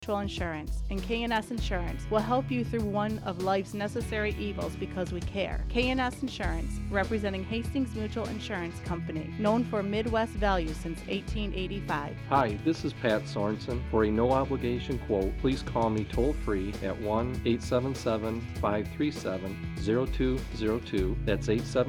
Mutual Insurance, and K&S Insurance will help you through one of life's necessary evils because we care. K&S Insurance, representing Hastings Mutual Insurance Company, known for Midwest value since 1885. Hi, this is Pat Sorensen. For a no-obligation quote, please call me toll-free at 1-877-537-0202. That's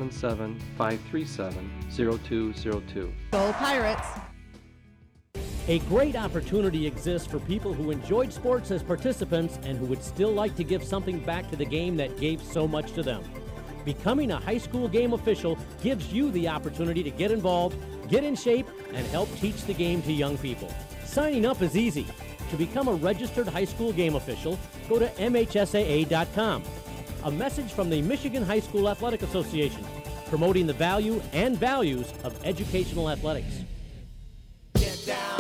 877-537-0202. Go Pirates! A great opportunity exists for people who enjoyed sports as participants and who would still like to give something back to the game that gave so much to them. Becoming a high school game official gives you the opportunity to get involved, get in shape, and help teach the game to young people. Signing up is easy. To become a registered high school game official, go to MHSAA.com. A message from the Michigan High School Athletic Association, promoting the value and values of educational athletics. Get down.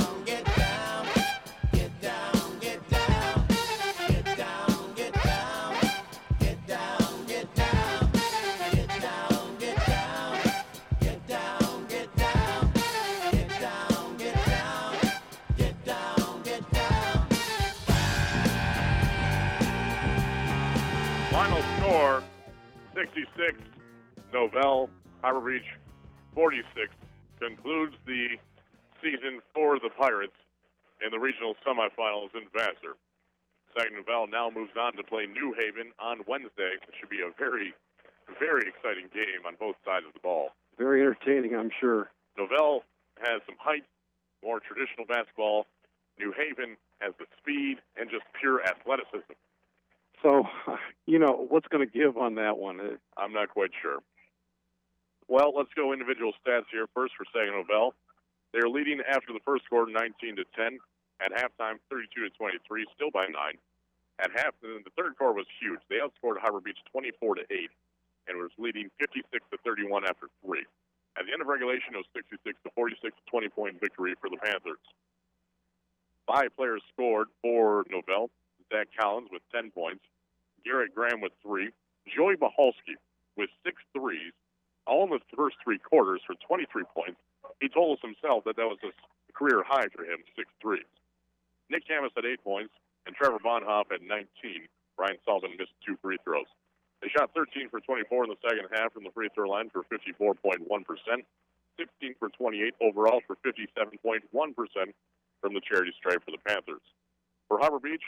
Final score, 66, Novell, Harbor Beach, 46, concludes the season for the Pirates in the regional semifinals in Vassar. Saginaw Novell now moves on to play New Haven on Wednesday. It should be a very, very exciting game on both sides of the ball. Very entertaining, I'm sure. Novell has some height, more traditional basketball. New Haven has the speed and just pure athleticism. So, what's going to give on that one? I'm not quite sure. Well, let's go individual stats here. First for Saginaw Novell. They're leading after the first quarter 19-10. At halftime, 32-23, still by 9. At half, the third quarter was huge. They outscored Harbor Beach 24-8 and was leading 56-31 after 3. At the end of regulation, it was 66-46, 20-point victory for the Panthers. 5 players scored for Novell. Zach Collins with 10 points. Garrett Graham with 3. Joey Mahalski with 6 threes, all in the first 3 quarters for 23 points. He told us himself that was a career high for him, 6 threes. Nick Camus had 8 points, and Trevor Bonhoff had 19. Brian Sullivan missed 2 free throws. They shot 13 for 24 in the second half from the free throw line for 54.1%, 16 for 28 overall for 57.1% from the charity stripe for the Panthers. For Harbor Beach,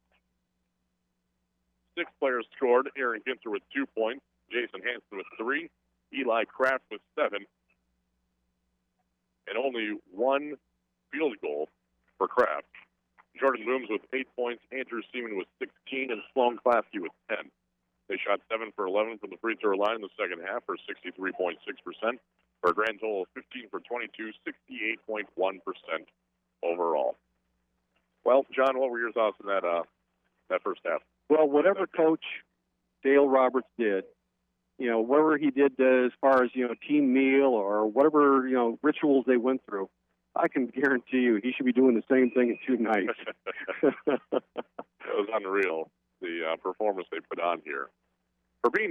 6 players scored. Aaron Ginther with 2 points, Jason Hansen with 3, Eli Kraft with 7, and only 1 field goal for Kraft. Jordan Booms with 8 points, Andrew Seaman with 16, and Sloan Klasky with 10. They shot 7 for 11 from the free throw line in the second half for 63.6%, for a grand total of 15 for 22, 68.1% overall. Well, John, what were your thoughts on that first half? Well, whatever Coach Dale Roberts did, whatever he did as far as, team meal or whatever, rituals they went through, I can guarantee you he should be doing the same thing in 2 nights. It was unreal, the performance they put on here. For being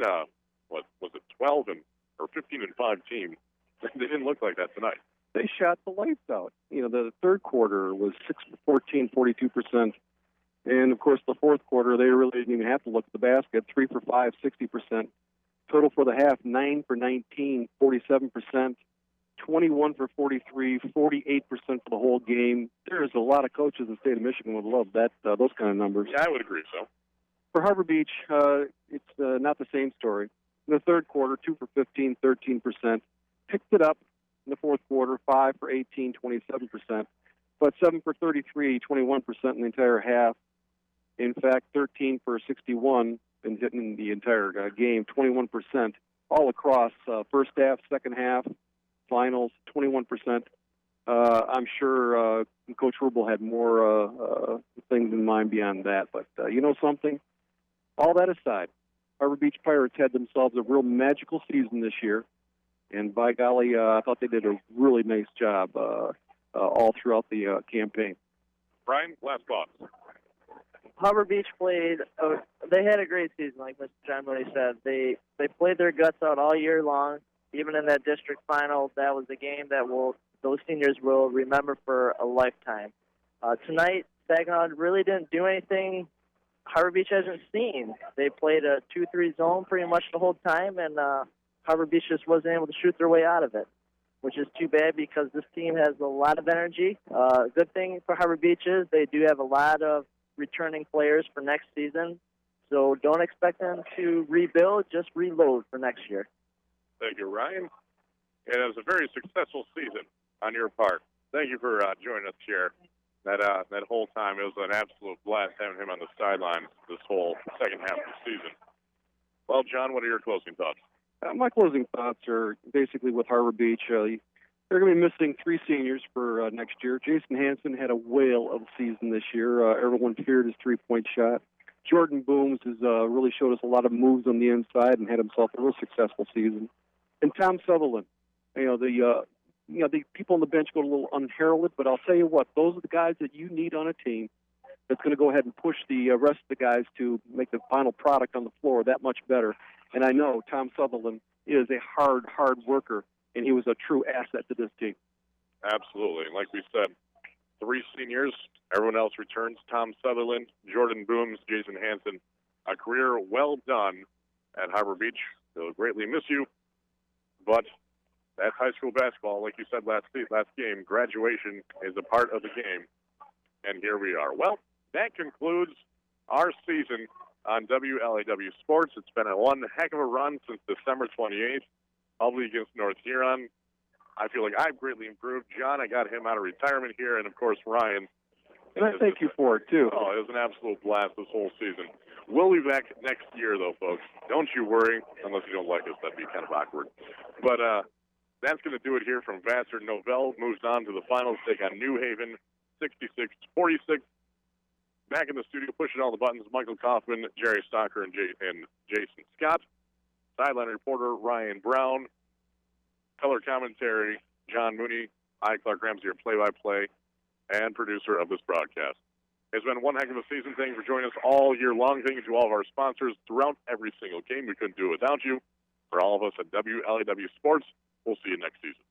15-5 team, they didn't look like that tonight. They shot the lights out. The third quarter was 6 for 14, 42%. And, of course, the fourth quarter, they really didn't even have to look at the basket. 3 for 5, 60%. Total for the half, 9 for 19, 47%. 21 for 43, 48% for the whole game. There's a lot of coaches in the state of Michigan would love that those kind of numbers. Yeah, I would agree so. For Harbor Beach, it's not the same story. In the third quarter, 2 for 15, 13%. Picked it up in the fourth quarter, 5 for 18, 27%. But 7 for 33, 21% in the entire half. In fact, 13 for 61 in hitting the entire game, 21% all across first half, second half, finals, 21%. I'm sure Coach Rubel had more things in mind beyond that. But you know something? All that aside, Harbor Beach Pirates had themselves a real magical season this year. And by golly, I thought they did a really nice job all throughout the campaign. Brian, last thoughts. Harbor Beach played. They had a great season, like Mr. John Mooney said. They played their guts out all year long. Even in that district final, that was a game that those seniors will remember for a lifetime. Tonight, Saginaw really didn't do anything Harbor Beach hasn't seen. They played a 2-3 zone pretty much the whole time, and Harbor Beach just wasn't able to shoot their way out of it, which is too bad because this team has a lot of energy. Good thing for Harbor Beach is they do have a lot of returning players for next season, so don't expect them to rebuild, just reload for next year. Thank you, Ryan. It was a very successful season on your part. Thank you for joining us here. That whole time, it was an absolute blast having him on the sidelines this whole second half of the season. Well, John, what are your closing thoughts? My closing thoughts are basically with Harbor Beach. They're going to be missing 3 seniors for next year. Jason Hansen had a whale of a season this year. Everyone feared his three-point shot. Jordan Booms has really showed us a lot of moves on the inside and had himself a real successful season. And Tom Sutherland, the people on the bench go a little unheralded, but I'll tell you what, those are the guys that you need on a team that's going to go ahead and push the rest of the guys to make the final product on the floor that much better. And I know Tom Sutherland is a hard worker, and he was a true asset to this team. Absolutely. Like we said, 3 seniors. Everyone else returns. Tom Sutherland, Jordan Booms, Jason Hansen. A career well done at Harbor Beach. They'll greatly miss you, but that's high school basketball. Like you said last game, graduation is a part of the game, and here we are. Well, that concludes our season on WLAW Sports. It's been one heck of a run since December 28th, Hubley against North Huron. I feel like I've greatly improved. John, I got him out of retirement here, and, of course, Ryan. And I thank you for it, too. Oh, it was an absolute blast this whole season. We'll be back next year, though, folks. Don't you worry, unless you don't like us. That'd be kind of awkward. But that's going to do it here from Vassar. Novell moves on to the finals, take on New Haven, 66-46. Back in the studio, pushing all the buttons, Michael Kaufman, Jerry Stocker, and Jason Scott. Sideline reporter, Ryan Brown. Color commentary, John Mooney. I, Clark Ramsey, your play-by-play and producer of this broadcast. It's been one heck of a season. Thank you for joining us all year long. Thank you to all of our sponsors throughout every single game. We couldn't do it without you. For all of us at WLAW Sports, we'll see you next season.